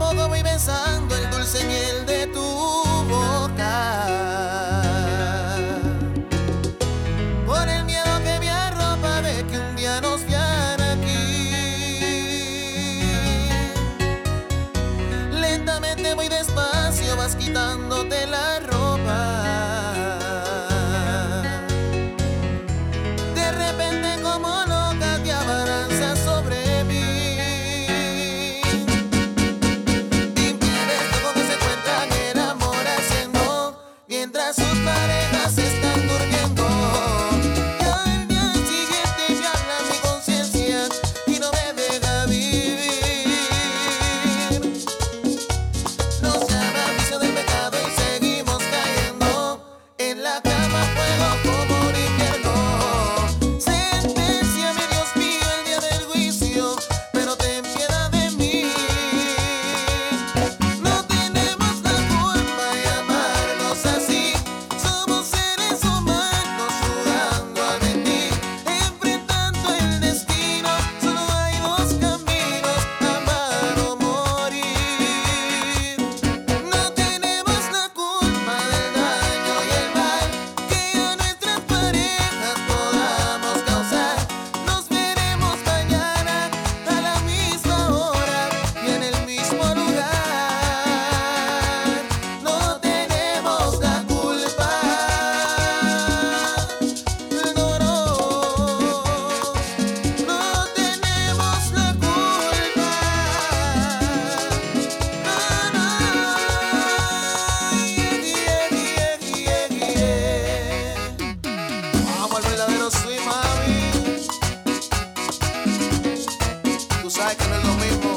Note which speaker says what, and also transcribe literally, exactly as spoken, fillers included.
Speaker 1: poco voy besando el dulce miel de tu boca. Por el miedo que me arropa de que un día nos vean aquí. Lentamente voy despacio, vas quitándote la ropa. De repente como loca te abalanzas sobre mí. Mientras sus parejas están durmiendo, y al día siguiente me habla mi conciencia y no me deja vivir. Nos llama vicio del pecado y seguimos cayendo en la cama, fuego como un infierno. Sentencia, mi Dios mío, el día del juicio, pero ten piedad de mí. No tenemos la culpa de amarnos así. Sweet mami, tú sabes que no es lo mismo